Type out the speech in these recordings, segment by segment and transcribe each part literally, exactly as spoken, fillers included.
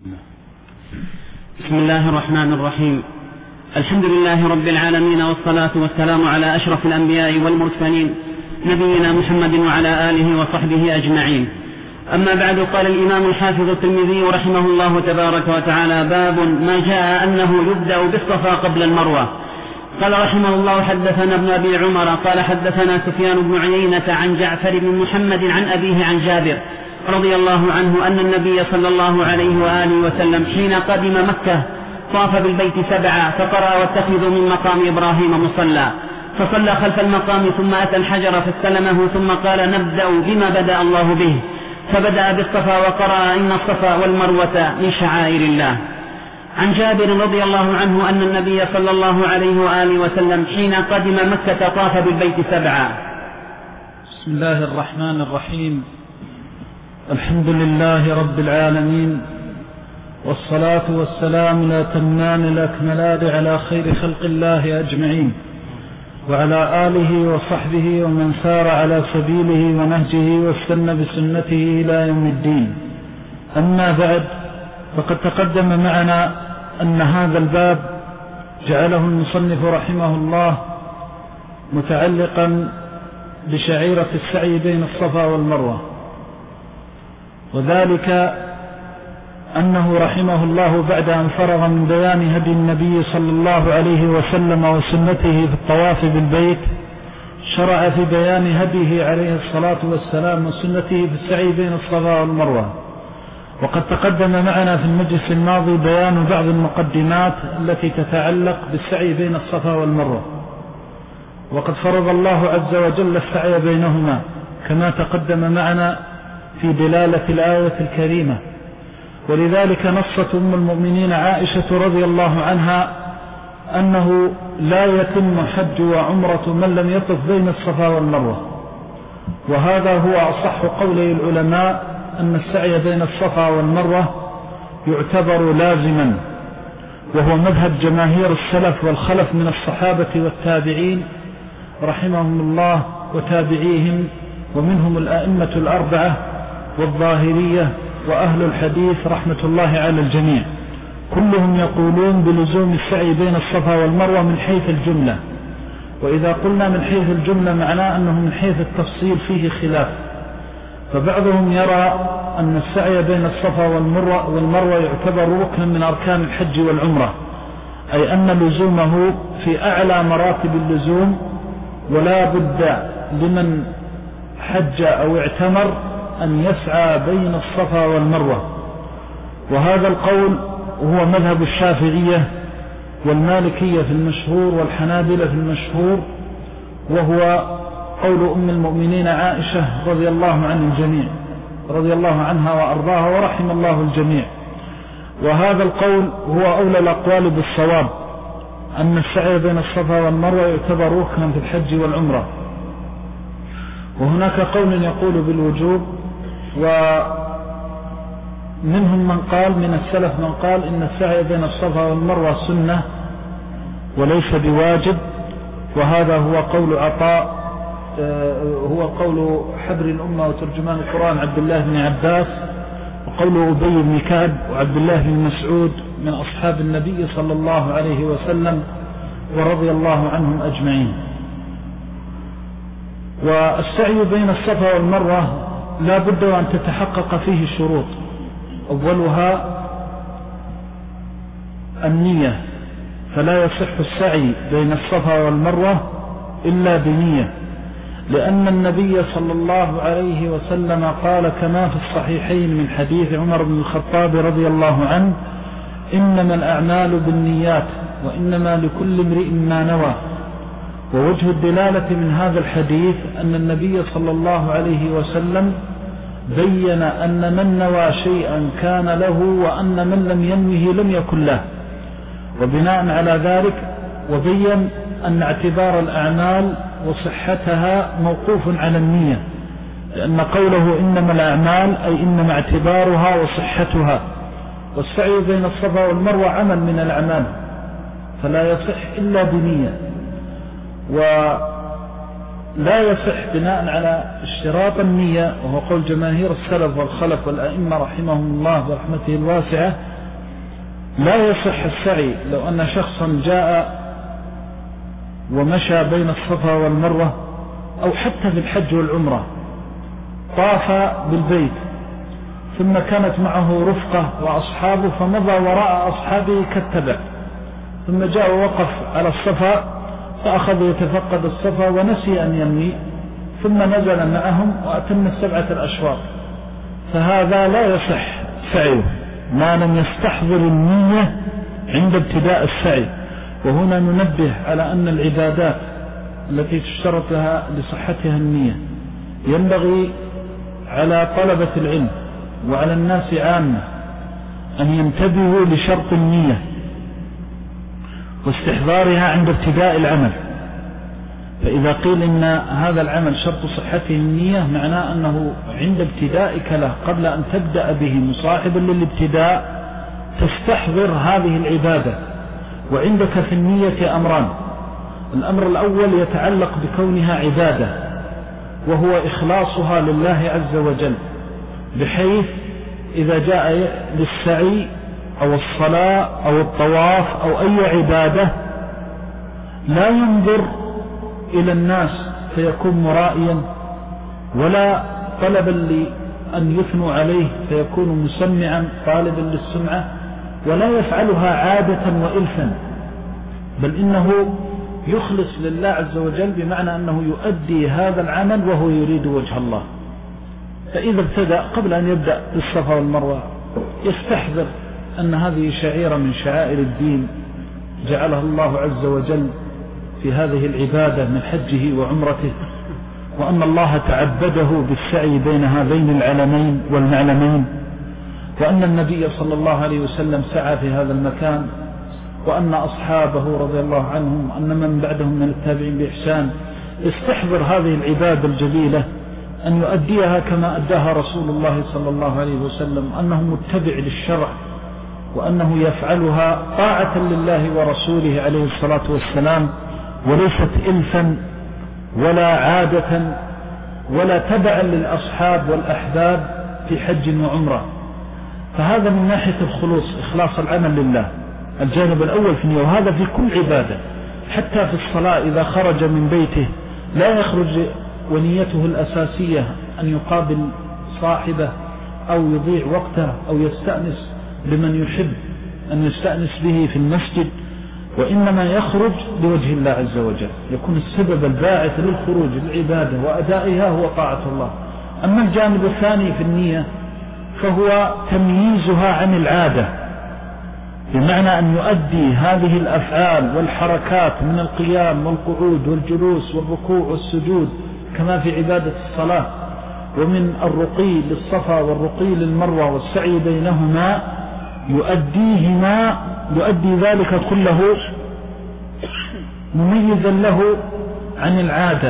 بسم الله الرحمن الرحيم. الحمد لله رب العالمين، والصلاة والسلام على أشرف الأنبياء والمرسلين نبينا محمد وعلى آله وصحبه أجمعين. أما بعد، قال الإمام الحافظ الترمذي رحمه الله تبارك وتعالى: باب ما جاء أنه يبدأ بالصفا قبل المروة. قال رحمه الله: حدثنا ابن أبي عمر قال حدثنا سفيان بن عيينة عن جعفر بن محمد عن أبيه عن جابر رضي الله عنه أن النبي صلى الله عليه وآله وسلم حين قدم مكة طاف بالبيت سبعا، فقرأ: واتخذوا من مقام إبراهيم مصلى، فصلى خلف المقام ثم أتى الحجر فاستلمه، ثم قال: نبدأ بما بدأ الله به، فبدأ بالصفا وقرأ: إن الصفا والمروة من شعائر الله. عن جابر رضي الله عنه أن النبي صلى الله عليه وآله وسلم حين قدم مكة طاف بالبيت سبعا. بسم الله الرحمن الرحيم. الحمد لله رب العالمين، والصلاة والسلام الأتمان الأكملان على خير خلق الله أجمعين، وعلى آله وصحبه ومن سار على سبيله ونهجه واستنى بسنته إلى يوم الدين. أما بعد، فقد تقدم معنا أن هذا الباب جعله المصنف رحمه الله متعلقا بشعيرة السعي بين الصفا والمروة، وذلك أنه رحمه الله بعد أن فرغ من بيان هدي النبي صلى الله عليه وسلم وسنته في الطواف بالبيت، شرع في بيان هديه عليه الصلاة والسلام وسنته في السعي بين الصفا والمروة. وقد تقدم معنا في المجلس الماضي بيان بعض المقدمات التي تتعلق بالسعي بين الصفا والمروة، وقد فرض الله عز وجل السعي بينهما كما تقدم معنا في دلالة الآية الكريمة. ولذلك نصت أم المؤمنين عائشة رضي الله عنها أنه لا يتم حج وعمرة من لم يطف بين الصفا والمروة، وهذا هو أصح قولي العلماء، أن السعي بين الصفا والمروة يعتبر لازما، وهو مذهب جماهير السلف والخلف من الصحابة والتابعين رحمهم الله وتابعيهم، ومنهم الأئمة الأربعة والظاهرية وأهل الحديث رحمة الله على الجميع، كلهم يقولون بلزوم السعي بين الصفا والمروة من حيث الجملة. وإذا قلنا من حيث الجملة معناه أنه من حيث التفصيل فيه خلاف، فبعضهم يرى أن السعي بين الصفا والمروة يعتبر ركنا من أركان الحج والعمرة، أي أن لزومه في أعلى مراتب اللزوم، ولا بد لمن حج أو اعتمر أن يسعى بين الصفا والمروة. وهذا القول هو مذهب الشافعية والمالكية في المشهور والحنابلة في المشهور، وهو قول أم المؤمنين عائشة رضي الله عن الجميع رضي الله عنها وأرضاها ورحم الله الجميع. وهذا القول هو أولى الأقوال بالصواب، أن السعي بين الصفا والمروة يعتبر ركنا في الحج والعمرة. وهناك قول يقول بالوجوب، ومنهم من قال من السلف من قال إن السعي بين الصفا والمروة سنة وليس بواجب، وهذا هو قول عطاء، هو قول حبر الأمة وترجمان القرآن عبد الله بن عباس، وقول أبي بن كعب وعبد الله بن مسعود من أصحاب النبي صلى الله عليه وسلم ورضي الله عنهم أجمعين. والسعي بين الصفا والمروة لا بد أن تتحقق فيه شروط، أولها النية، فلا يصح السعي بين الصفا والمروة إلا بنية، لأن النبي صلى الله عليه وسلم قال كما في الصحيحين من حديث عمر بن الخطاب رضي الله عنه: إنما الأعمال بالنيات وإنما لكل امرئ ما نوى. ووجه الدلالة من هذا الحديث أن النبي صلى الله عليه وسلم بين أن من نوى شيئا كان له، وأن من لم ينوه لم يكن له. وبناء على ذلك وبين أن اعتبار الأعمال وصحتها موقوف على النية، لأن قوله إنما الأعمال أي إنما اعتبارها وصحتها، والسعي بين الصفا والمروة عمل من الأعمال، فلا يصح إلا بنية. ولا يصح بناء على اشتراط النية، وهو قول جماهير السلف والخلف والأئمة رحمهم الله برحمته الواسعة، لا يصح السعي لو أن شخصا جاء ومشى بين الصفا والمروة أو حتى في الحج والعمرة طاف بالبيت ثم كانت معه رفقة وأصحابه فمضى وراء أصحابه كالتبع ثم جاء ووقف على الصفا فأخذ يتفقد الصفا ونسي أن ينوي ثم نزل معهم وأتم السبعة الأشواط فهذا لا يصح سعيه ما لم يستحضر النية عند ابتداء السعي. وهنا ننبه على أن العبادات التي تشترط لها لصحتها النية ينبغي على طلبة العلم وعلى الناس عامة أن ينتبهوا لشرط النية واستحضارها عند ابتداء العمل. فإذا قيل إن هذا العمل شرط صحته النية معناه أنه عند ابتدائك له قبل أن تبدأ به مصاحبا للابتداء تستحضر هذه العبادة. وعندك في النية أمران: الأمر الأول يتعلق بكونها عبادة وهو إخلاصها لله عز وجل، بحيث إذا جاء للسعي أو الصلاة أو الطواف أو أي عبادة لا ينظر إلى الناس فيكون مرائيا، ولا طلبا لأن يثنوا عليه فيكون مسمعا طالبا للسمعة، ولا يفعلها عادة وإلفا، بل إنه يخلص لله عز وجل بمعنى أنه يؤدي هذا العمل وهو يريد وجه الله. فإذا ابتدأ قبل أن يبدأ بالصفا والمروة يستحضر أن هذه شعيرة من شعائر الدين جعلها الله عز وجل في هذه العبادة من حجه وعمرته، وأن الله تعبده بالسعي بين هذين العلمين والمعلمين، وأن النبي صلى الله عليه وسلم سعى في هذا المكان، وأن أصحابه رضي الله عنهم أن من بعدهم من التابعين بإحسان استحضر هذه العبادة الجليلة أن يؤديها كما أداها رسول الله صلى الله عليه وسلم، أنه متبع للشرع وأنه يفعلها طاعة لله ورسوله عليه الصلاة والسلام، وليست إلفا ولا عادة ولا تبعا للأصحاب والأحباب في حج وعمرة. فهذا من ناحية الخلوص، إخلاص العمل لله، الجانب الأول في النية، وهذا في كل عبادة. حتى في الصلاة إذا خرج من بيته لا يخرج ونيته الأساسية أن يقابل صاحبه أو يضيع وقته أو يستأنس لمن يحب أن يستأنس به في المسجد، وإنما يخرج لوجه الله عز وجل، يكون السبب الباعث للخروج للعبادة وأدائها هو طاعة الله. أما الجانب الثاني في النية فهو تمييزها عن العادة، بمعنى أن يؤدي هذه الأفعال والحركات من القيام والقعود والجلوس والركوع والسجود كما في عبادة الصلاة، ومن الرقي للصفا والرقي للمروة والسعي بينهما، يؤديهما يؤدي ذلك كله مميزا له عن العادة،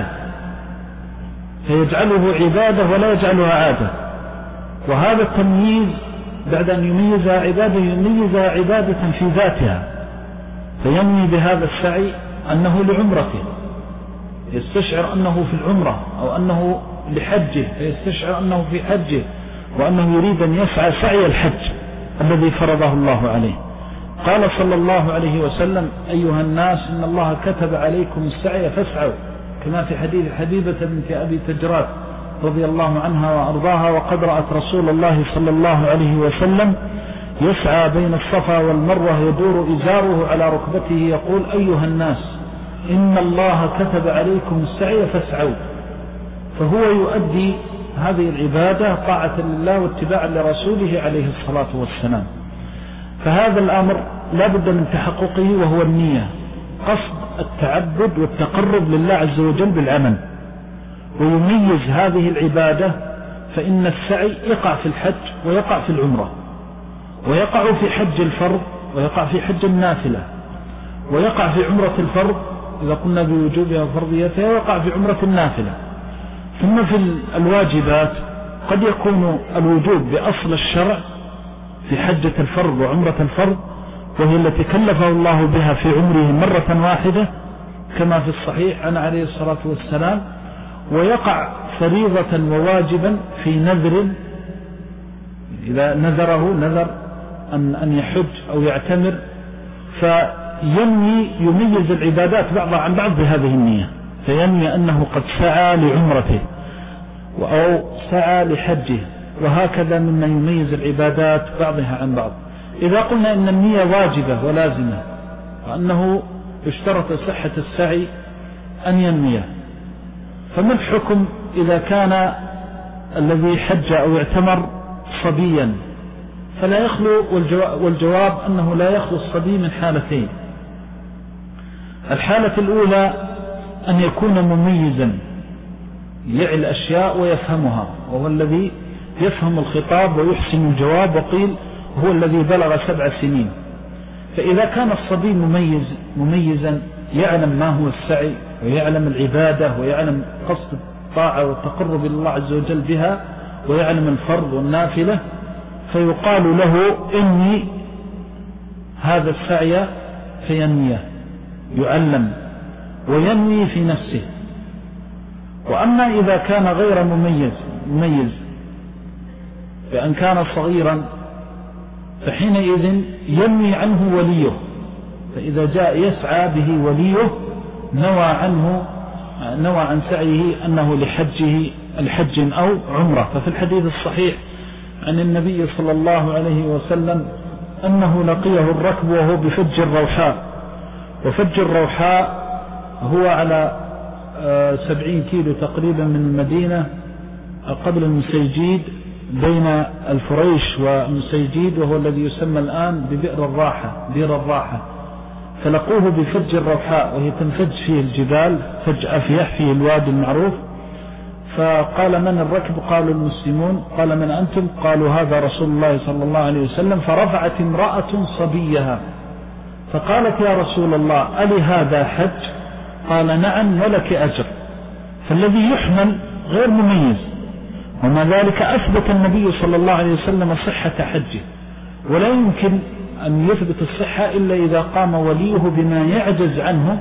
فيجعله عبادة ولا يجعلها عادة. وهذا التمييز بعد أن يميزها عبادة يميزها عبادة في ذاتها، فينمي بهذا السعي أنه لعمرته يستشعر أنه في العمرة، أو أنه لحجه فيستشعر أنه في حجه، وأنه يريد أن يسعى سعي الحج الذي فرضه الله عليه. قال صلى الله عليه وسلم: أيها الناس إن الله كتب عليكم السعي فاسعوا، كما في حديث حبيبة بنت أبي تجراد رضي الله عنها وأرضاها: وقد رأت رسول الله صلى الله عليه وسلم يسعى بين الصفا والمروة يدور إزاره على ركبته يقول: أيها الناس إن الله كتب عليكم السعي فاسعوا. فهو يؤدي هذه العبادة طاعة لله واتباعا لرسوله عليه الصلاة والسلام. فهذا الأمر لا بد من تحققه، وهو النية، قصد التعبد والتقرب لله عز وجل بالعمل. ويميز هذه العبادة، فإن السعي يقع في الحج ويقع في العمرة، ويقع في حج الفرض ويقع في حج النافلة، ويقع في عمرة الفرض إذا قلنا بوجوبها وفرضيتها، ويقع في عمرة النافلة. ثم في الواجبات قد يكون الوجوب بأصل الشرع في حجة الفرض وعمرة الفرض، وهي التي كلفه الله بها في عمره مرة واحدة كما في الصحيح عن عليه الصلاة والسلام، ويقع فريضة وواجبا في نذر إذا نذره نذر أن, أن يحج أو يعتمر فينوي يميز العبادات بعضها عن بعض بهذه النية، فينوي أنه قد سعى لعمرته أو سعى لحجه، وهكذا مما يميز العبادات بعضها عن بعض. إذا قلنا إن النية واجبة ولازمة وأنه يشترط صحة السعي أن ينويه، فما الحكم إذا كان الذي حج أو اعتمر صبيا؟ فلا يخلو، والجواب أنه لا يخلو الصبي من حالتين. الحالة الأولى أن يكون مميزا يعي الأشياء ويفهمها، وهو الذي يفهم الخطاب ويحسن الجواب، وقيل هو الذي بلغ سبع سنين. فإذا كان الصبي مميز مميزا يعلم ما هو السعي ويعلم العبادة ويعلم قصد الطاعة والتقرب إلى الله عز وجل بها ويعلم الفرض والنافلة، فيقال له إني هذا السعي فينويه، يعلم وينوي في نفسه. وأما إذا كان غير مميز مميز بأن كان صغيرا فحينئذ ينوي عنه وليه، فإذا جاء يسعى به وليه نوى عنه نوى عن سعيه أنه لحجه الحج أو عمره. ففي الحديث الصحيح عن النبي صلى الله عليه وسلم أنه لقيه الركب وهو بفج الروحاء، وفج الروحاء هو على سبعين كيلو تقريبا من المدينة قبل المسيجيد، بين الفريش والمسيجيد، وهو الذي يسمى الآن ببئر الراحة بئر الراحة. فلقوه بفج الروحاء وهي تنفج فيه الجبال، فج أفيح فيه الوادي المعروف. فقال من الركب؟ قالوا المسلمون. قال من أنتم؟ قالوا هذا رسول الله صلى الله عليه وسلم. فرفعت امرأة صبيها فقالت يا رسول الله ألي هذا حج؟ قال نعم ولك أجر. فالذي يحمل غير مميز، وما ذلك أثبت النبي صلى الله عليه وسلم صحة حجه، ولا يمكن أن يثبت الصحة إلا إذا قام وليه بما يعجز عنه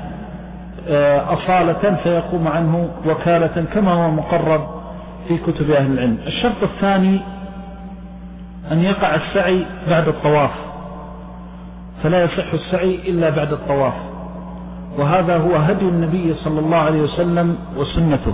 أصالة فيقوم عنه وكالة كما هو مقرر في كتب أهل العلم. الشرط الثاني أن يقع السعي بعد الطواف، فلا يصح السعي إلا بعد الطواف، وهذا هو هدي النبي صلى الله عليه وسلم وسنته،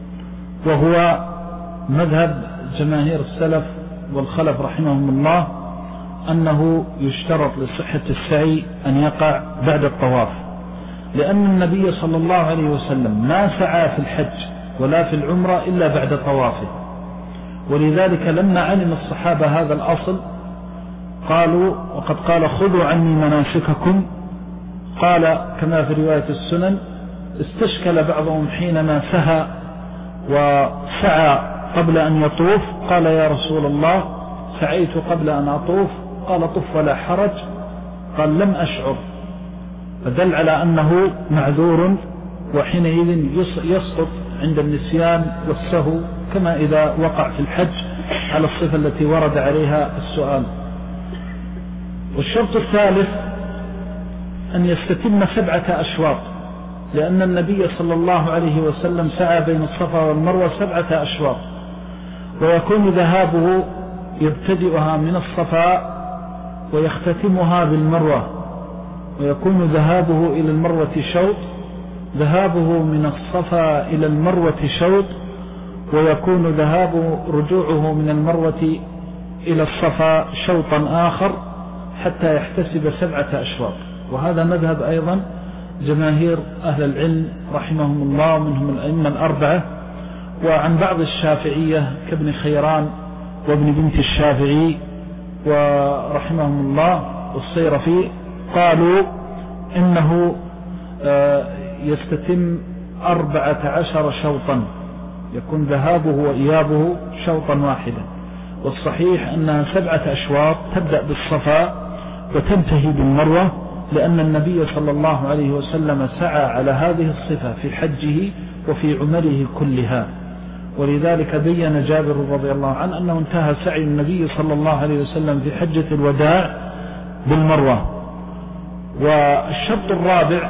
وهو مذهب جماهير السلف والخلف رحمهم الله أنه يشترط لصحة السعي أن يقع بعد الطواف، لأن النبي صلى الله عليه وسلم ما سعى في الحج ولا في العمرة إلا بعد طوافه. ولذلك لما علم الصحابة هذا الأصل قالوا، وقد قال خذوا عني مناسككم، قال كما في رواية السنن استشكل بعضهم حينما سهى وسعى قبل أن يطوف، قال يا رسول الله سعيت قبل أن أطوف، قال طف ولا حرج، قال لم أشعر، فدل على أنه معذور، وحينئذ يسقط عند النسيان والسهو كما إذا وقع في الحج على الصفة التي ورد عليها السؤال. والشرط الثالث أن يستتم سبعة أشواط، لأن النبي صلى الله عليه وسلم سعى بين الصفا والمروة سبعة أشواط، ويكون ذهابه يبتدئها من الصفا ويختتمها بالمروة، ويكون ذهابه إلى المروة شوط، ذهابه من الصفا إلى المروة شوط، ويكون ذهابه رجوعه من المروة إلى الصفا شوطا آخر حتى يحتسب سبعة أشواط. وهذا مذهب أيضا جماهير أهل العلم رحمهم الله، منهم الأئمة الأربعة، وعن بعض الشافعية كابن خيران وابن بنت الشافعي ورحمهم الله والصيرفي، قالوا إنه يستتم أربعة عشر شوطا، يكون ذهابه وإيابه شوطا واحدا. والصحيح أنها سبعة أشواط تبدأ بالصفا وتنتهي بالمروة، لأن النبي صلى الله عليه وسلم سعى على هذه الصفة في حجه وفي عمره كلها. ولذلك بين جابر رضي الله عنه أنه انتهى سعي النبي صلى الله عليه وسلم في حجة الوداع بالمروة. والشرط الرابع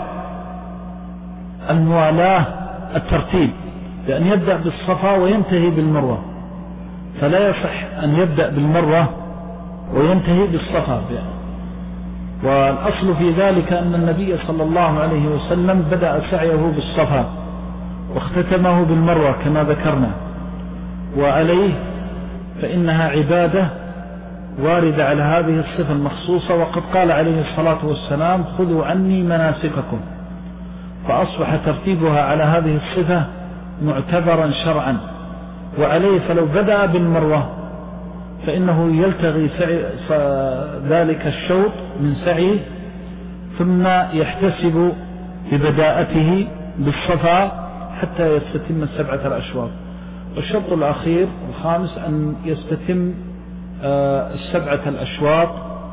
الموالاة الترتيب، لأن يبدأ بالصفا وينتهي بالمروة، فلا يصح أن يبدأ بالمروة وينتهي بالصفا. والأصل في ذلك أن النبي صلى الله عليه وسلم بدأ سعيه بالصفا واختتمه بالمروة كما ذكرنا، وعليه فإنها عبادة واردة على هذه الصفة المخصوصة. وقد قال عليه الصلاة والسلام خذوا عني مناسككم، فأصبح ترتيبها على هذه الصفة معتبرا شرعا. وعليه فلو بدأ بالمروة فإنه يلتغي ذلك الشوط من سعيه ثم يحتسب ببداءته بالصفا حتى يستتم السبعة الأشواط. والشرط الأخير الخامس أن يستتم السبعة الأشواط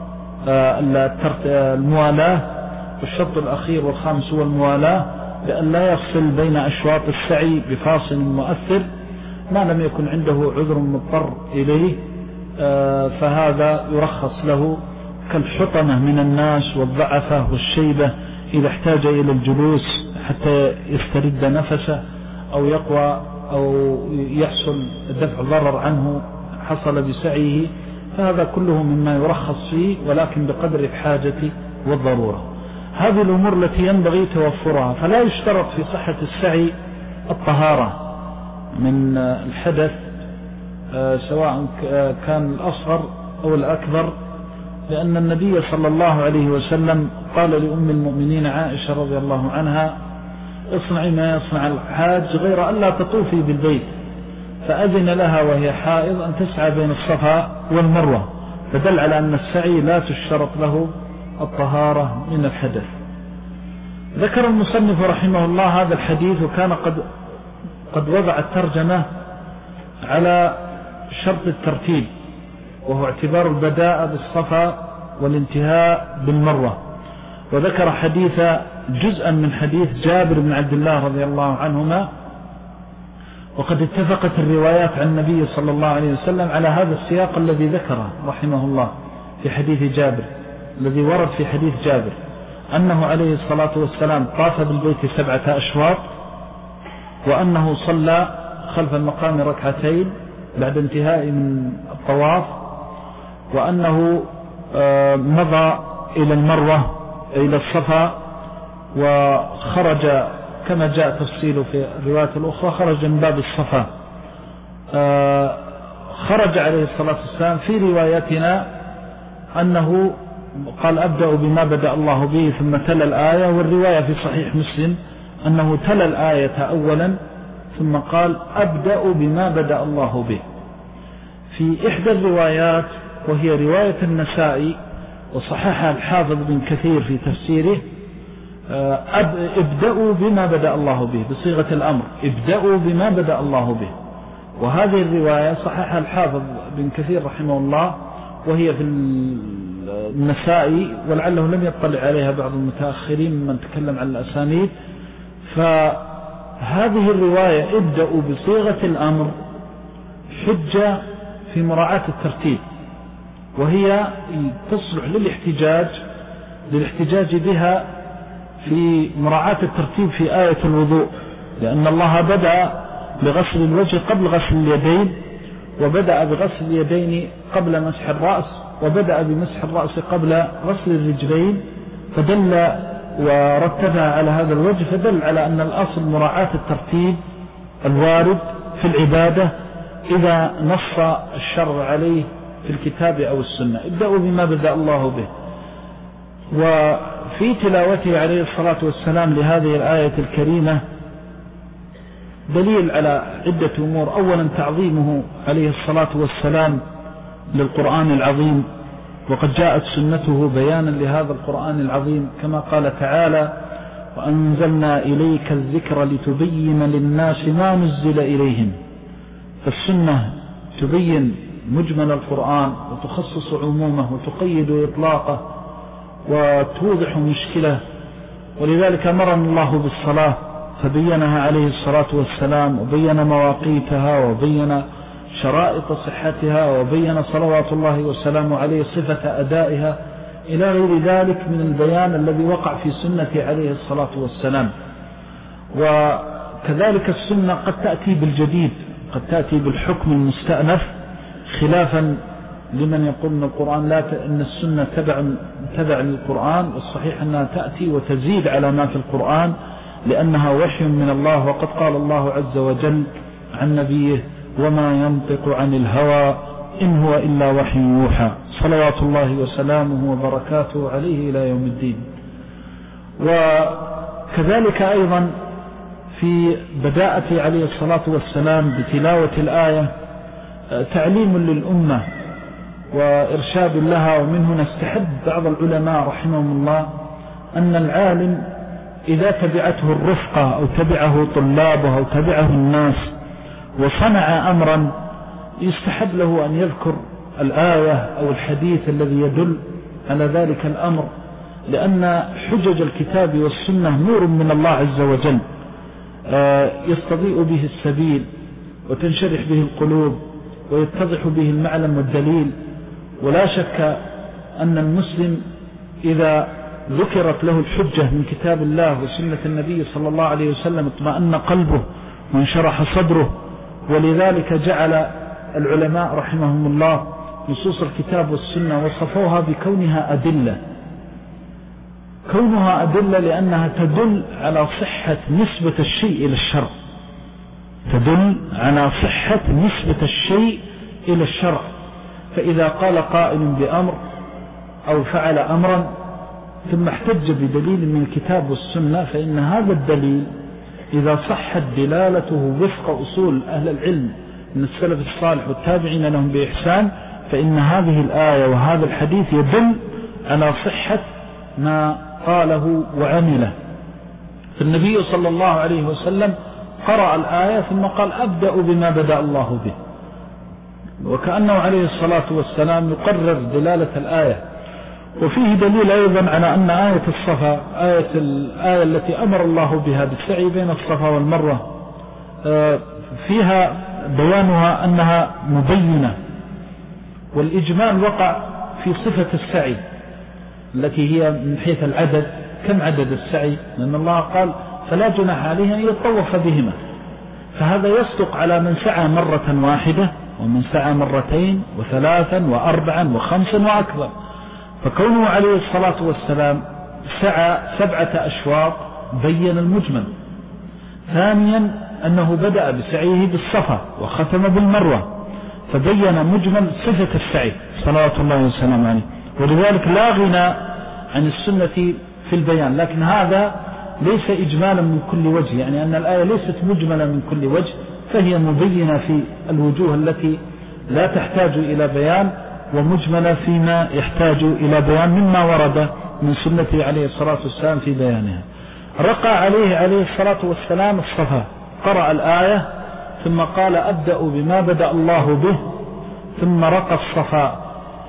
الموالاة. والشرط الأخير والخامس هو الموالاة، بأن لا يفصل بين أشواط السعي بفاصل مؤثر ما لم يكن عنده عذر مضطر إليه، فهذا يرخص له كالحطمة من الناس والضعفة والشيبة إذا احتاج إلى الجلوس حتى يسترد نفسه أو يقوى أو يحصل دفع ضرر عنه حصل بسعيه، فهذا كله مما يرخص فيه ولكن بقدر الحاجة والضرورة. هذه الأمور التي ينبغي توفرها. فلا يشترط في صحة السعي الطهارة من الحدث سواء كان الأصغر أو الأكبر، لأن النبي صلى الله عليه وسلم قال لأم المؤمنين عائشة رضي الله عنها اصنعي ما يصنع الحاج غير أن لا تطوفي بالبيت، فأذن لها وهي حائض أن تسعى بين الصفا والمروة، فدل على أن السعي لا تشترط له الطهارة من الحدث. ذكر المصنف رحمه الله هذا الحديث وكان قد قد وضع الترجمة على شرط الترتيب، وهو اعتبار البداء بالصفا والانتهاء بالمروة. وذكر حديث جزءا من حديث جابر بن عبد الله رضي الله عنهما، وقد اتفقت الروايات عن النبي صلى الله عليه وسلم على هذا السياق الذي ذكره رحمه الله في حديث جابر، الذي ورد في حديث جابر أنه عليه الصلاة والسلام طاف بالبيت سبعة أشواط، وأنه صلى خلف المقام ركعتين بعد انتهاء من الطواف، وأنه مضى إلى المروة إلى الصفا وخرج كما جاء تفصيله في الروايات الأخرى، خرج من باب الصفا. خرج عليه الصلاة والسلام في روايتنا أنه قال أبدأ بما بدأ الله به ثم تلا الآية، والرواية في صحيح مسلم أنه تلا الآية أولا ثم قال أبدأ بما بدأ الله به. في إحدى الروايات وهي رواية النسائي وصححها الحافظ بن كثير في تفسيره ابدأوا بما بدأ الله به بصيغة الأمر، ابدأوا بما بدأ الله به. وهذه الرواية صححها الحافظ بن كثير رحمه الله وهي في النسائي، ولعله لم يطلع عليها بعض المتأخرين ممن تكلم عن الأسانيد. فهذه الرواية ابدأوا بصيغة الأمر حجة في مراعاة الترتيب، وهي تصلح للاحتجاج للاحتجاج بها في مراعاة الترتيب في آية الوضوء، لأن الله بدأ بغسل الوجه قبل غسل اليدين، وبدأ بغسل اليدين قبل مسح الرأس، وبدأ بمسح الرأس قبل غسل الرجلين، فدل ورتبها على هذا الوجه، فدل على أن الأصل مراعاة الترتيب الوارد في العبادة إذا نص الشرع عليه في الكتاب أو السنة. ابدأوا بما بدأ الله به. وفي تلاوته عليه الصلاة والسلام لهذه الآية الكريمة دليل على عدة أمور. أولا تعظيمه عليه الصلاة والسلام للقرآن العظيم، وقد جاءت سنته بيانا لهذا القرآن العظيم كما قال تعالى وأنزلنا إليك الذكر لتبين للناس ما نزل إليهم. فالسنة تبين مجمل القرآن وتخصص عمومه وتقيد إطلاقه وتوضح مشكلة. ولذلك أمرنا الله بالصلاة فبينها عليه الصلاة والسلام، وبين مواقيتها، وبين شرائط صحتها، وبين صلوات الله والسلام عليه صفة أدائها، إلى غير ذلك من البيان الذي وقع في سنة عليه الصلاة والسلام. وكذلك السنة قد تأتي بالجديد، قد تأتي بالحكم المستأنف خلافا لمن يقول أن القرآن لا ت... أن السنة تبع تبع للقرآن. الصحيح أنها تأتي وتزيد على ما في القرآن لأنها وحي من الله، وقد قال الله عز وجل عن نبيه وما ينطق عن الهوى إن هو إلا وحي يوحى، صلوات الله وسلامه وبركاته عليه إلى يوم الدين. وكذلك أيضا في بداءة عليه الصلاة والسلام بتلاوة الآية تعليم للأمة وإرشاد لها. ومنه نستحب بعض العلماء رحمهم الله أن العالم إذا تبعته الرفقة أو تبعه طلابه أو تبعه الناس وصنع أمرا يستحب له أن يذكر الآية أو الحديث الذي يدل على ذلك الأمر، لأن حجج الكتاب والسنة نور من الله عز وجل يستضيء به السبيل وتنشرح به القلوب ويتضح به المعلم والدليل. ولا شك أن المسلم إذا ذكرت له الحجة من كتاب الله وسنة النبي صلى الله عليه وسلم اطمأن قلبه وانشرح صدره. ولذلك جعل العلماء رحمهم الله نصوص الكتاب والسنة وصفوها بكونها أدلة. كونها أدلة لأنها تدل على صحة نسبة الشيء إلى الشرع، تدل على صحة نسبة الشيء إلى الشرع. فإذا قال قائل بأمر أو فعل أمرا ثم احتج بدليل من الكتاب والسنة، فإن هذا الدليل إذا صحت دلالته وفق أصول أهل العلم من السلف الصالح والتابعين لهم بإحسان، فإن هذه الآية وهذا الحديث يدل على صحة ما قاله وعمله. فالنبي صلى الله عليه وسلم قرأ الآية ثم قال أبدأ بما بدأ الله به، وكأنه عليه الصلاة والسلام يقرر دلالة الآية. وفيه دليل أيضا على أن آية الصفا آية الآية التي أمر الله بها بالسعي بين الصفا والمروة فيها بيانها أنها مبينة، والإجمال وقع في صفة السعي التي هي من حيث العدد، كم عدد السعي؟ لأن الله قال فلا جناح عليه أن يطوف بهما، فهذا يصدق على من سعى مرة واحدة ومن سعى مرتين وثلاثا وأربعا وخمسا وأكثر. فكونه عليه الصلاة والسلام سعى سبعة أشواط بين المجمل. ثانيا أنه بدأ بسعيه بالصفا وختم بالمروة، فبين مجمل صفة السعي صلوات الله وسلم عليه. ولذلك لا غنى عن السنة في البيان، لكن هذا ليس إجمالا من كل وجه، يعني أن الآية ليست مجملة من كل وجه، فهي مبينة في الوجوه التي لا تحتاج إلى بيان، ومجملة فيما يحتاج إلى بيان مما ورد من سنته عليه الصلاة والسلام في بيانها. رقى عليه عليه الصلاة والسلام الصفا، قرأ الآية ثم قال أبدأ بما بدأ الله به، ثم رقى الصفا.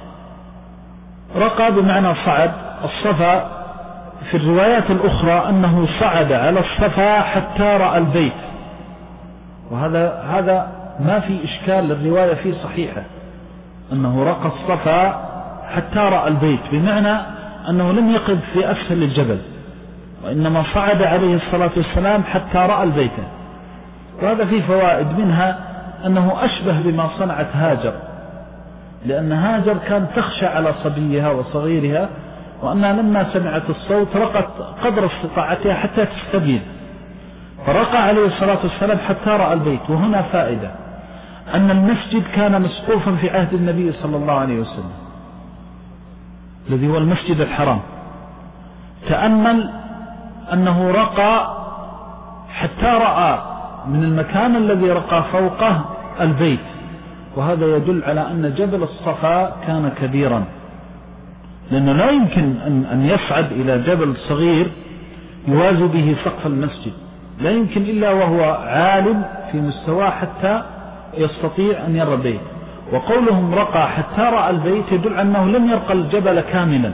رقى بمعنى صعد. الصفا في الروايات الأخرى أنه صعد على الصفا حتى رأى البيت، وهذا هذا ما في إشكال للرواية فيه صحيحة، أنه رقى الصفا حتى رأى البيت، بمعنى أنه لم يقف في أسفل الجبل، وإنما صعد عليه الصلاة والسلام حتى رأى البيت. وهذا فيه فوائد، منها أنه أشبه بما صنعت هاجر، لأن هاجر كانت تخشى على صبيها وصغيرها، وأنها لما سمعت الصوت رقت قدر استطاعتها حتى تستبين، فرقى عليه الصلاة والسلام حتى رأى البيت. وهنا فائدة، أن المسجد كان مسقوفا في عهد النبي صلى الله عليه وسلم الذي هو المسجد الحرام. تأمل أنه رقى حتى رأى من المكان الذي رقى فوقه البيت، وهذا يدل على أن جبل الصفا كان كبيرا، لأنه لا يمكن أن يصعد إلى جبل صغير يوازي به سقف المسجد، لا يمكن إلا وهو عالم في مستواه حتى يستطيع أن يرى البيت. وقولهم رقى حتى رأى البيت يدل أنه لم يرقى الجبل كاملا،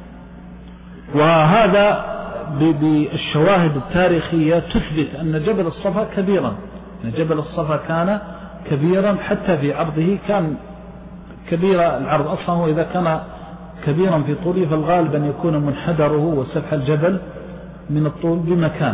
وهذا بالشواهد التاريخية تثبت أن جبل الصفا كبيرا، أن جبل الصفا كان كبيرا حتى في عرضه كان كبير العرض أصلا، وإذا كان كبيرا في طوله فالغالب أن يكون منحدره وسفح الجبل من الطول بمكان.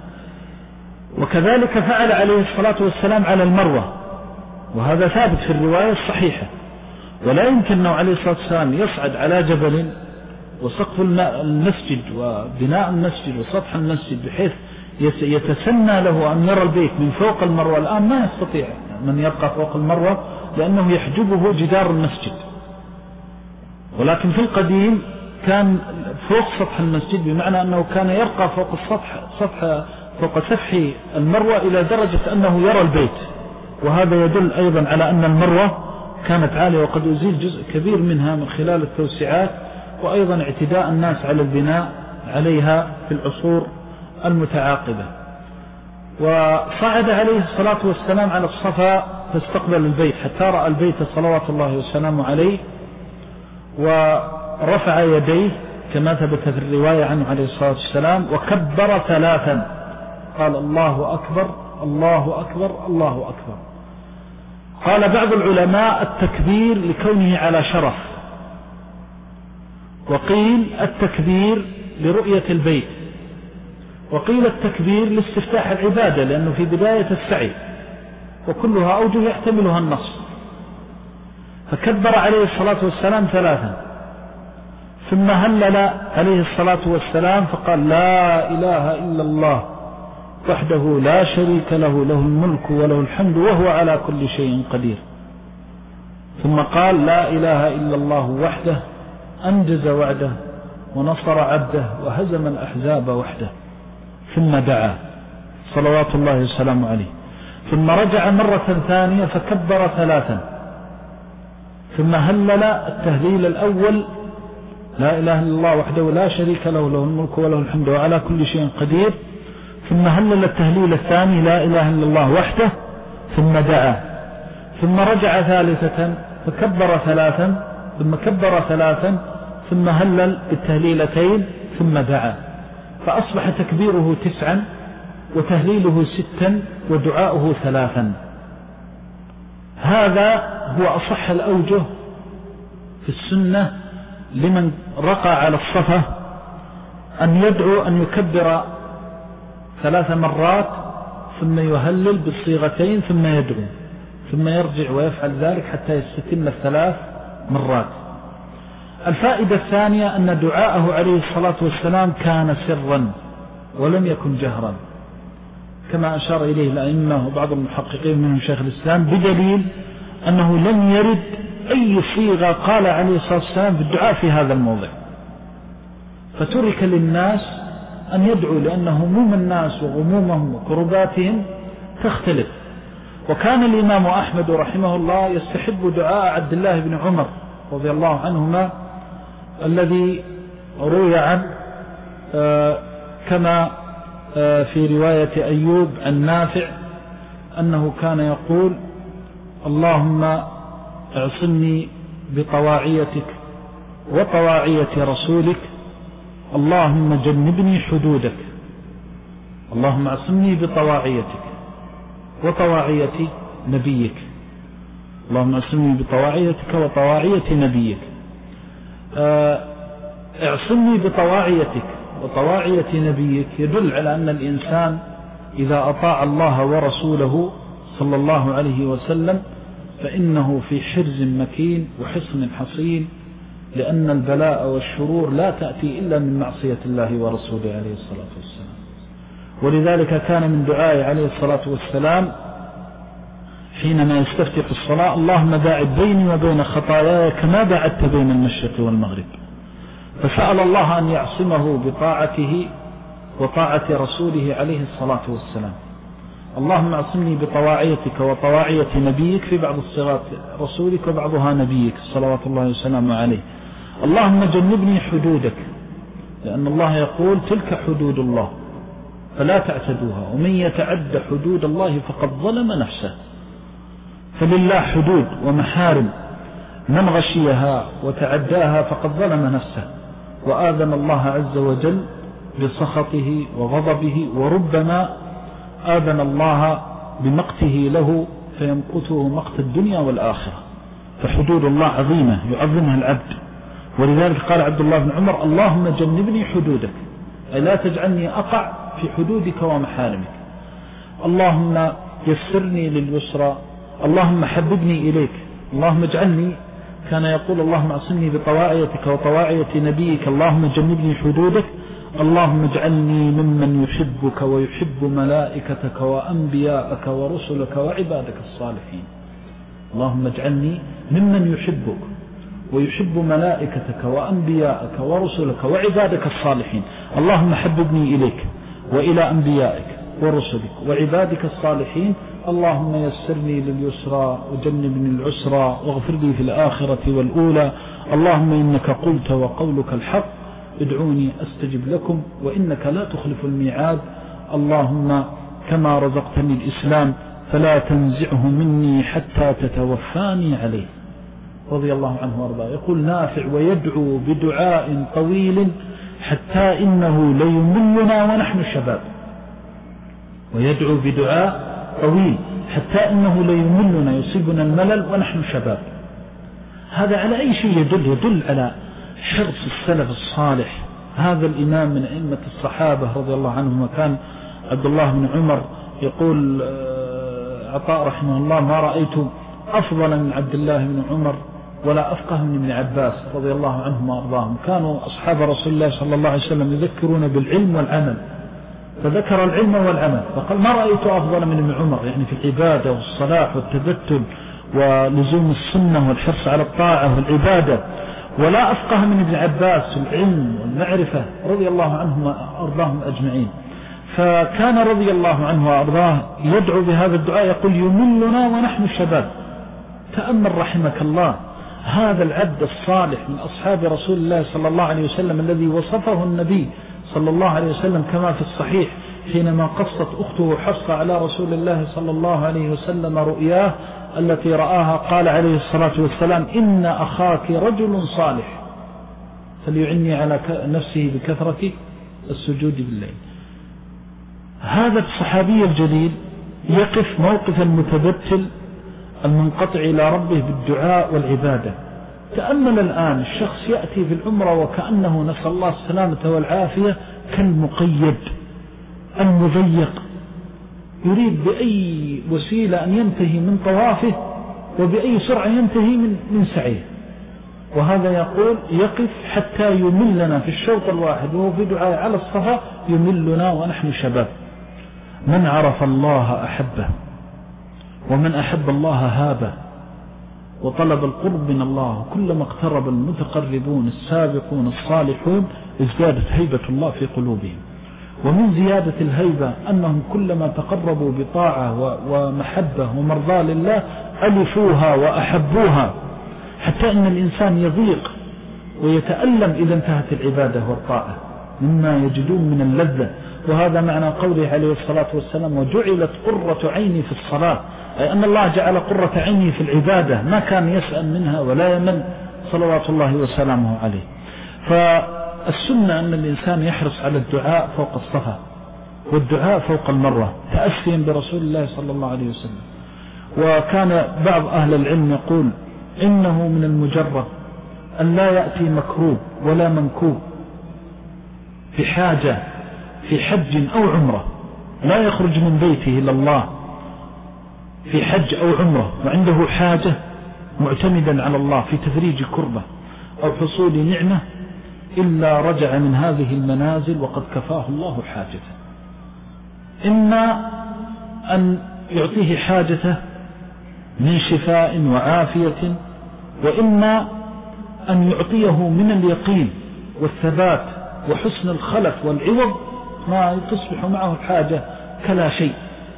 وكذلك فعل عليه الصلاة والسلام على المروة، وهذا ثابت في الرواية الصحيحة. ولا يمكن أنه عليه الصلاة والسلام يصعد على جبل وسقف المسجد وبناء المسجد وسطح المسجد بحيث يتسنى له أن يرى البيت من فوق المروة. الآن ما يستطيع من يرقى فوق المروة لأنه يحجبه جدار المسجد، ولكن في القديم كان فوق سطح المسجد، بمعنى أنه كان يرقى فوق السطح سطح فوق سفح المروة إلى درجة أنه يرى البيت. وهذا يدل أيضا على أن المروة كانت عالية، وقد أزيل جزء كبير منها من خلال التوسعات، وأيضا اعتداء الناس على البناء عليها في العصور المتعاقبة. وصعد عليه الصلاة والسلام على الصفا فاستقبل البيت حتى رأى البيت صلوات الله وسلامه عليه، ورفع يديه كما ثبت في الرواية عنه عليه الصلاة والسلام، وكبر ثلاثا، قال الله أكبر الله أكبر الله أكبر. قال بعض العلماء التكبير لكونه على شرف، وقيل التكبير لرؤية البيت، وقيل التكبير لاستفتاح العبادة لأنه في بداية السعي، وكلها أوجه يحتملها النص. فكبر عليه الصلاة والسلام ثلاثا، ثم هلل عليه الصلاة والسلام فقال لا إله إلا الله وحده لا شريك له، له الملك وله الحمد وهو على كل شيء قدير. ثم قال لا إله إلا الله وحده أنجز وعده ونصر عبده وهزم الأحزاب وحده. ثم دعا صلوات الله وسلامه عليه، ثم رجع مرة ثانية فكبر ثلاثا، ثم هلل التهليل الأول لا إله إلا الله وحده لا شريك له، له الملك وله الحمد وعلى كل شيء قدير. ثم هلل التهليل الثاني لا إله إلا الله وحده، ثم دعا، ثم رجع ثالثة فكبر ثلاثا، ثم كبر ثلاثا، ثم هلل التهليلتين، ثم دعا. فأصبح تكبيره تسعا وتهليله ستا ودعاؤه ثلاثا. هذا هو أصح الأوجه في السنة لمن رقى على الصفا، أن يدعو أن يكبر ثلاث مرات ثم يهلل بالصيغتين ثم يدعو، ثم يرجع ويفعل ذلك حتى يستتم الثلاث مرات. الفائدة الثانية أن دعاءه عليه الصلاة والسلام كان سرا ولم يكن جهرا، كما أشار إليه الأئمة وبعض المحققين منهم شيخ الإسلام، بدليل أنه لم يرد أي صيغة قال عليه الصلاة والسلام في الدعاء في هذا الموضع، فترك للناس أن يدعوا، لأن هموم الناس وغمومهم وكرباتهم تختلف. وكان الإمام أحمد رحمه الله يستحب دعاء عبد الله بن عمر رضي الله عنهما الذي روي عنه كما في رواية أيوب عن نافع أنه كان يقول اللهم اعصمني بطواعيتك وطواعية رسولك، اللهم جنبني حدودك. اللهم اعصمني بطواعيتك وطواعية نبيك، اللهم اعصمني بطواعيتك وطواعية نبيك. اعصمني بطواعيتك وطواعية نبيك يدل على أن الإنسان إذا أطاع الله ورسوله صلى الله عليه وسلم فإنه في حرز مكين وحصن حصين، لأن البلاء والشرور لا تأتي إلا من معصية الله ورسوله عليه الصلاة والسلام. ولذلك كان من دعائه عليه الصلاة والسلام حينما يستفتح الصلاة اللهم باعد بيني وبين خطاياي كما باعدت بين المشرق والمغرب، فسأل الله أن يعصمه بطاعته وطاعة رسوله عليه الصلاة والسلام. اللهم اعصمني بطواعيتك وطواعية نبيك، في بعض الصيغات رسولك وبعضها نبيك صلوات الله وسلامه عليه. اللهم جنبني حدودك، لأن الله يقول تلك حدود الله فلا تعتدوها، ومن يتعد حدود الله فقد ظلم نفسه. فلله حدود ومحارم، من غشيها وتعداها فقد ظلم نفسه وآذن الله عز وجل بسخطه وغضبه، وربما آذن الله بمقته له فيمقته مقت الدنيا والآخرة. فحدود الله عظيمة يعظمها العبد، ولذلك قال عبد الله بن عمر اللهم جنبني حدودك، أي لا تجعلني أقع في حدودك ومحارمك. اللهم يسرني لليسرى، اللهم حببني إليك، اللهم اجعلني كان يقول اللهم أعصمني بطواعيتك وطواعية نبيك، اللهم جنبني حدودك، اللهم اجعلني ممن يحبك ويحب ملائكتك وأنبياءك ورسلك وعبادك الصالحين. اللهم اجعلني ممن يحبك ويحب ملائكتك وأنبياءك ورسلك وعبادك الصالحين. اللهم حببني إليك وإلى أنبيائك ورسلك وعبادك الصالحين. اللهم يسرني لليسرى وجنبني العسرى واغفر لي في الآخرة والأولى. اللهم إنك قلت وقولك الحق، ادعوني أستجب لكم وإنك لا تخلف الميعاد. اللهم كما رزقتني الإسلام فلا تنزعه مني حتى تتوفاني عليه. رضي الله عنه وارضاه. يقول نافع: ويدعو بدعاء طويل حتى إنه ليملنا ونحن شباب. ويدعو بدعاء طويل حتى إنه ليملنا، يصيبنا الملل ونحن شباب. هذا على أي شيء يدل؟ يدل على حرص السلف الصالح. هذا الإمام من أئمة الصحابة رضي الله عنهم كان عبد الله بن عمر يقول عطاء رحمه الله: ما رأيت أفضل من عبد الله بن عمر ولا أفقه من ابن عباس رضي الله عنهم وأرضاهم. كانوا أصحاب رسول الله صلى الله عليه وسلم يذكرون بالعلم والعمل، فذكر العلم والعمل فقال: ما رأيت أفضل من ابن عمر، يعني في العبادة والصلاح والتبتل ولزوم السنة والحرص على الطاعة والعبادة، ولا أفقه من ابن عباس العلم والمعرفة رضي الله عنهم وأرضاهم أجمعين. فكان رضي الله عنه وأرضاه يدعو بهذا الدعاء، يقول: يملنا ونحن شباب. تأمل رحمك الله هذا العبد الصالح من أصحاب رسول الله صلى الله عليه وسلم الذي وصفه النبي صلى الله عليه وسلم كما في الصحيح حينما قصت أخته حفصة على رسول الله صلى الله عليه وسلم رؤياه التي رآها، قال عليه الصلاة والسلام: إن أخاك رجل صالح فليعني على نفسه بكثرة السجود بالليل. هذا الصحابي الجليل يقف موقف المتبتل المنقطع إلى ربه بالدعاء والعبادة. تأمل الآن الشخص يأتي في العمرة وكأنه نسأل الله السلامة والعافية كالمقيد المضيق، يريد بأي وسيلة أن ينتهي من طوافه وبأي سرعة ينتهي من, من سعيه. وهذا يقول يقف حتى يملنا في الشوط الواحد وهو في دعاء على الصفا: يملنا ونحن شباب. من عرف الله أحبه، ومن أحب الله هابه، وطلب القرب من الله. كلما اقترب المتقربون السابقون الصالحون ازدادت هيبة الله في قلوبهم. ومن زيادة الهيبة أنهم كلما تقربوا بطاعة ومحبة ومرضاة لله ألفوها وأحبوها، حتى أن الإنسان يضيق ويتألم إذا انتهت العبادة والطاعة مما يجدون من اللذة. وهذا معنى قوله عليه الصلاة والسلام: وجعلت قرة عيني في الصلاة، أي أن الله جعل قرة عيني في العبادة، ما كان يسأل منها ولا يمل صلوات الله وسلامه عليه. فالسنة أن الإنسان يحرص على الدعاء فوق الصفا والدعاء فوق المرة، تأسيا برسول الله صلى الله عليه وسلم. وكان بعض أهل العلم يقول: إنه من المجرب أن لا يأتي مكروب ولا منكوب في حاجة في حج أو عمرة، لا يخرج من بيته إلى الله في حج أو عمرة وعنده حاجة معتمدا على الله في تفريج كربة أو حصول نعمة، إلا رجع من هذه المنازل وقد كفاه الله حاجته. إما أن يعطيه حاجته من شفاء وعافية، وإما أن يعطيه من اليقين والثبات وحسن الخلف والعوض ما تصبح معه الحاجة كلا شيء.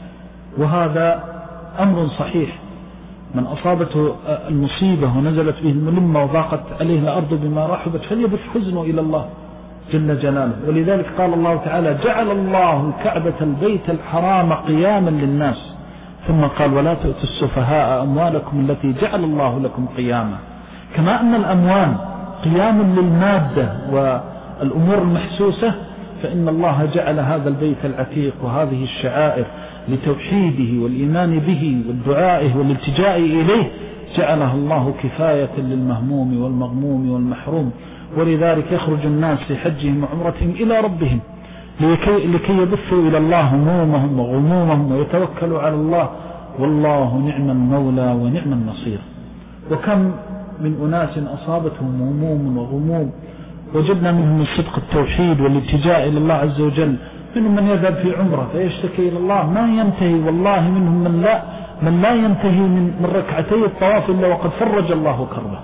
وهذا أمر صحيح. من أصابته المصيبة ونزلت به الملمة وضاقت عليه الأرض بما رحبت فليبث حزنه إلى الله جل جلاله. ولذلك قال الله تعالى: جعل الله الكعبة البيت الحرام قياما للناس، ثم قال: ولا تؤتوا السفهاء أموالكم التي جعل الله لكم قياما. كما أن الأموال قيام للمادة والأمور المحسوسة، فإن الله جعل هذا البيت العتيق وهذه الشعائر لتوحيده والإيمان به والدعاء والالتجاء إليه، جعلها الله كفاية للمهموم والمغموم والمحروم. ولذلك يخرج الناس في حجهم وعمرتهم إلى ربهم لكي, لكي يبثوا إلى الله همومهم وغمومهم ويتوكلوا على الله، والله نعم المولى ونعم النصير. وكم من أناس أصابتهم هموم وغموم وجدنا منهم الصدق التوحيد والاتجاه إلى الله عز وجل. منهم من يذهب في عمره فيشتكي إلى الله ما ينتهي، والله منهم من لا من لا ينتهي من, من ركعتي الطواف إلا وقد فرج الله كربه،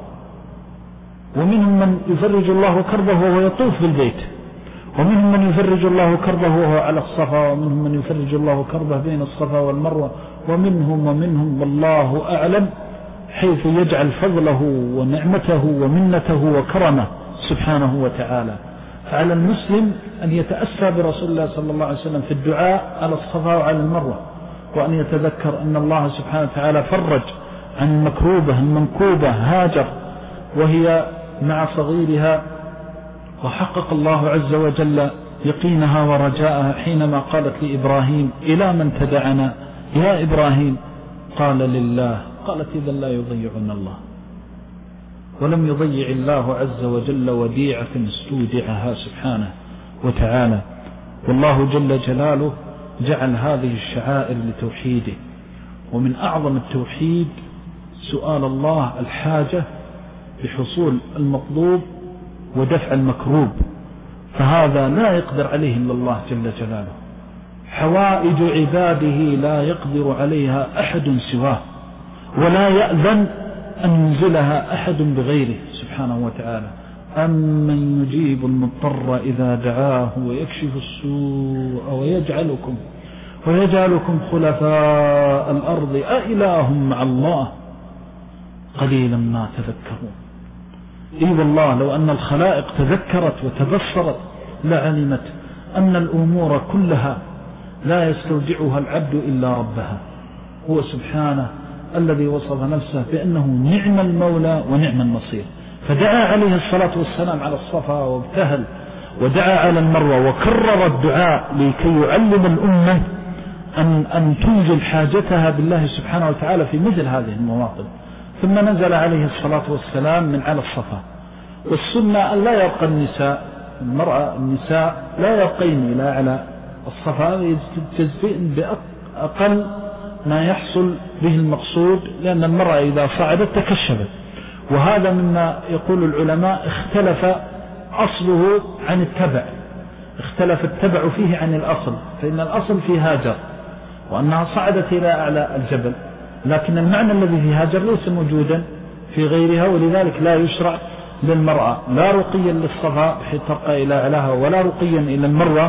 ومنهم من يفرج الله كربه وهو يطوف بالبيت، ومنهم من يفرج الله كربه وهو على الصفا، ومنهم من يفرج الله كربه بين الصفا والمروة، ومنهم ومنهم والله أعلم، حيث يجعل فضله ونعمته ومنته وكرمه سبحانه وتعالى. فعلى المسلم أن يتأسى برسول الله صلى الله عليه وسلم في الدعاء على الصفا وعلى المروة، وأن يتذكر أن الله سبحانه وتعالى فرج عن المكروبة المنكوبة هاجر وهي مع صغيرها، وحقق الله عز وجل يقينها ورجاءها حينما قالت لإبراهيم إلى من تدعنا يا إبراهيم؟ قال لله. قالت إذا لا يضيعون الله، ولم يضيع الله عز وجل وديعة استودعها سبحانه وتعالى. والله جل جلاله جعل هذه الشعائر لتوحيده، ومن أعظم التوحيد سؤال الله الحاجة بحصول المطلوب ودفع المكروب، فهذا لا يقدر عليه إلا الله جل جلاله. حوائج عباده لا يقدر عليها أحد سواه، ولا يأذن أن ينزلها أحد بغيره سبحانه وتعالى. أمن يجيب المضطر إذا دعاه ويكشف السوء ويجعلكم ويجعلكم خلفاء الأرض أإله مع الله قليلا ما تذكرون. إي والله لو أن الخلائق تذكرت وتبصرت لعلمت أن الأمور كلها لا يستودعها العبد إلا ربها. هو سبحانه الذي وصف نفسه بأنه نعم المولى ونعم النصير، فدعا عليه الصلاة والسلام على الصفا وابتهل، ودعا على المروة وكرر الدعاء لكي يعلم الأمة أن, أن تنزل حاجتها بالله سبحانه وتعالى في مثل هذه المواطن. ثم نزل عليه الصلاة والسلام من على الصفا. والسنة أن لا يرقى النساء، المرأة النساء لا يرقين إلى على الصفا، يجزئن بأقل ما يحصل به المقصود، لأن المرأة إذا صعدت تكشفت. وهذا مما يقول العلماء اختلف أصله عن التبع، اختلف التبع فيه عن الأصل، فإن الأصل في هاجر وأنها صعدت إلى أعلى الجبل، لكن المعنى الذي في هاجر ليس موجودا في غيرها، ولذلك لا يشرع للمرأة لا رقيا للصفا بحيث ترقى إلى أعلاها، ولا رقيا إلى المروة،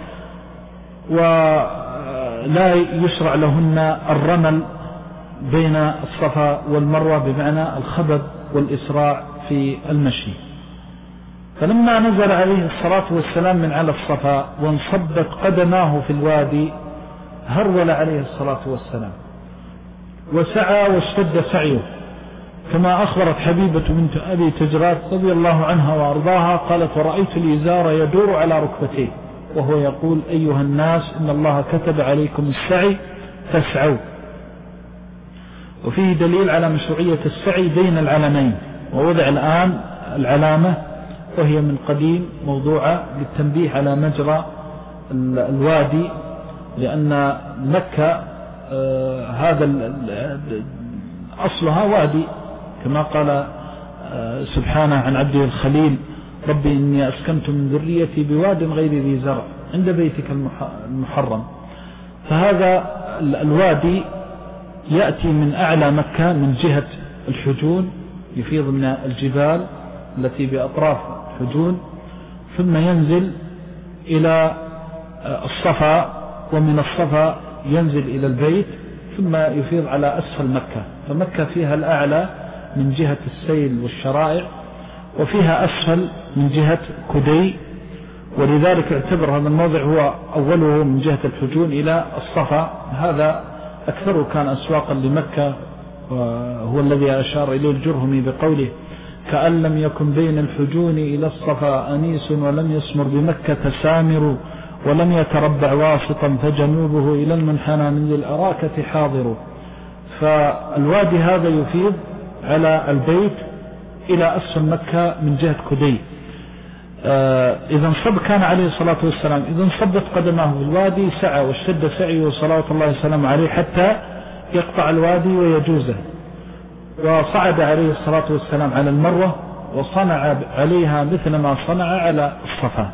ولا يشرع لهن الرمل بين الصفا والمروة بمعنى الخبب والإسراع في المشي. فلما نزل عليه الصلاة والسلام من على الصفا وانصبت قدماه في الوادي هرول عليه الصلاة والسلام وسعى واشتد سعيه، كما أخبرت حبيبة بنت أبي تجرات رضي الله عنها وأرضاها قالت: ورأيت الإزار يدور على ركبتيه وهو يقول: أيها الناس إن الله كتب عليكم السعي فاسعوا. وفيه دليل على مشروعية السعي بين العلمين، ووضع الآن العلامة وهي من قديم موضوعة للتنبيه على مجرى الوادي، لأن مكة آه هذا أصلها وادي، كما قال آه سبحانه عن عبده الخليل: ربي إني أسكنت من ذريتي بواد غير ذي زرع عند بيتك المحرم. فهذا الوادي يأتي من أعلى مكة من جهة الحجون، يفيض من الجبال التي بأطراف الحجون، ثم ينزل إلى الصفا، ومن الصفا ينزل إلى البيت، ثم يفيض على أسفل مكة. فمكة فيها الأعلى من جهة السيل والشرائع، وفيها أسفل من جهة كدي، ولذلك اعتبر هذا الموضع هو أوله من جهة الحجون إلى الصفا. هذا أكثره كان أسواقا لمكة، وهو الذي أشار إليه الجرهمي بقوله: كأن لم يكن بين الحجون إلى الصفا أنيس ولم يسمر بمكة سامر ولم يتربع واسطا فجنوبه إلى المنحنى من ذي الأراكة حاضر. فالوادي هذا يفيض على البيت إلى أسفل مكة من جهة كدي. آه إذا انصب كان عليه الصلاة والسلام إذا انصبت قدمه في الوادي سعى واشتد سعيه صلوات الله وسلامه عليه حتى يقطع الوادي ويجوزه. وصعد عليه الصلاة والسلام على المروة وصنع عليها مثل ما صنع على الصفا.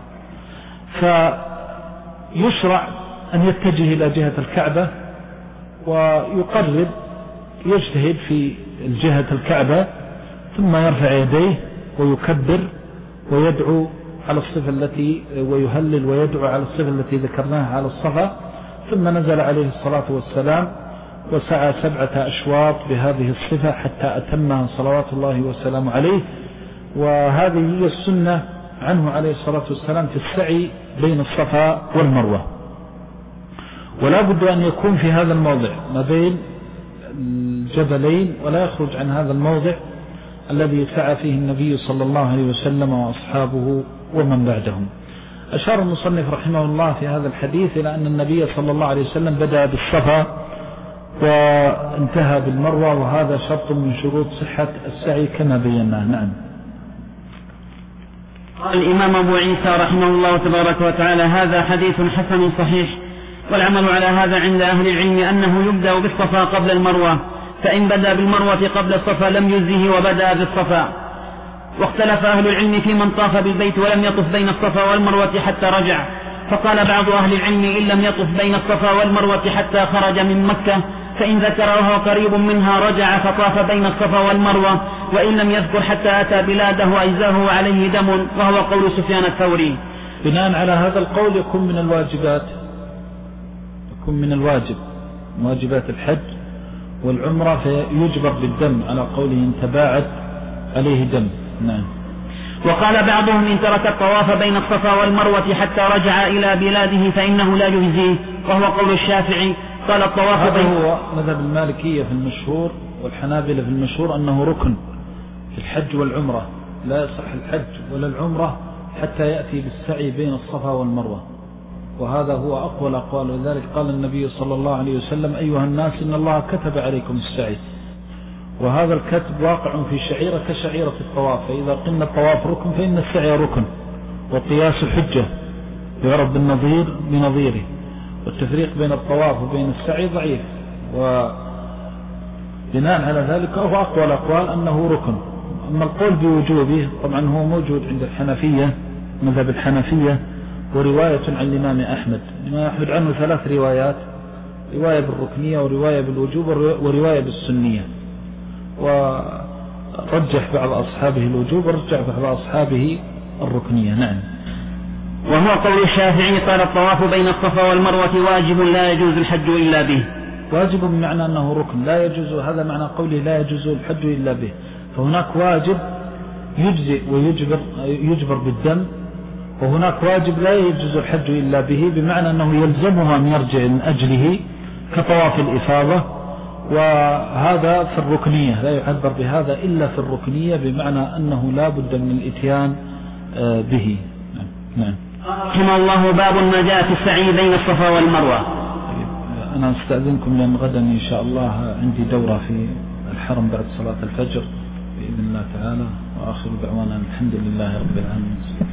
فيشرع أن يتجه إلى جهة الكعبة ويقرب يجتهد في جهة الكعبة، ثم يرفع يديه ويكبر ويدعو على الصفة التي ويهلل ويدعو على الصفة التي ذكرناها على الصفا. ثم نزل عليه الصلاة والسلام وسعى سبعة أشواط بهذه الصفة حتى أتمها صلوات الله وسلامه عليه. وهذه هي السنة عنه عليه الصلاة والسلام في السعي بين الصفا والمروة. ولا بد أن يكون في هذا الموضع ما بين الجبلين ولا يخرج عن هذا الموضع الذي سعى فيه النبي صلى الله عليه وسلم وأصحابه ومن بعدهم. أشار المصنف رحمه الله في هذا الحديث إلى أن النبي صلى الله عليه وسلم بدأ بالصفا وانتهى بالمروة، وهذا شرط من شروط صحة السعي كما بيناه. نعم. قال الإمام أبو عيسى رحمه الله تبارك وتعالى: هذا حديث حسن صحيح، والعمل على هذا عند أهل العلم أنه يبدأ بالصفا قبل المروة، فإن بدأ بالمروة قبل الصفا لم يجزه وبدأ بالصفا. واختلف أهل العلم في من طاف بالبيت ولم يطف بين الصفا والمروة حتى رجع، فقال بعض أهل العلم إن لم يطف بين الصفا والمروة حتى خرج من مكة فإن ذكر وهو قريب منها رجع فطاف بين الصفا والمروة، وإن لم يذكر حتى أتى بلاده أجزاه وعليه دم، وهو قول سفيان الثوري. بناء على هذا القول يكون من الواجبات يكون من الواجب واجبات الحج والعمرة فيجبر بالدم على قوله إن تباعد عليه دم. نعم. وقال بعضهم إن ترك الطواف بين الصفا والمروة حتى رجع إلى بلاده فإنه لا يجزيه، وهو قول الشافعي. قال الطواف هذا بين هو مذهب المالكية في المشهور والحنابلة في المشهور أنه ركن في الحج والعمرة، لا يصح الحج ولا العمرة حتى يأتي بالسعي بين الصفا والمروة، وهذا هو أقوى الأقوال. وذلك قال النبي صلى الله عليه وسلم: أيها الناس إن الله كتب عليكم السعي، وهذا الكتب واقع في شعيرة كشعيرة الطواف، فإذا قلنا الطواف ركن فإن السعي ركن، والقياس حجة يعرف بالنظير بنظيره، والتفريق بين الطواف وبين السعي ضعيف، وبناء على ذلك هو أقوى الأقوال أنه ركن. أما القول بوجوبه طبعا هو موجود عند الحنفية، مذهب الحنفية، ورواية عن الإمام أحمد. الإمام أحمد عنه ثلاث روايات: رواية بالركنية ورواية بالوجوب ورواية بالسنية، ورجح بعض أصحابه الوجوب ورجح بعض أصحابه الركنية. نعم. وهو قول الشافعي قال الطواف بين الصفا والمروة واجب لا يجوز الحج إلا به. واجب بمعنى أنه ركن لا يجوز، هذا معنى قوله لا يجوز الحج إلا به. فهناك واجب يجزئ ويجبر يجبر بالدم، وهناك واجب لا يجوز الحج إلا به، بمعنى أنه يلزمه أن يرجع من أجله كطواف الإفاضة، وهذا في الركنية لا يعبر بهذا إلا في الركنية، بمعنى أنه لا بد من الإتيان به. نعم. رحمه الله: باب ما جاء في السعي بين الصفا والمروة. أنا أستأذنكم لأن غدا إن شاء الله عندي دورة في الحرم بعد صلاة الفجر بإذن الله تعالى، وآخر دعوانا الحمد لله رب العالمين.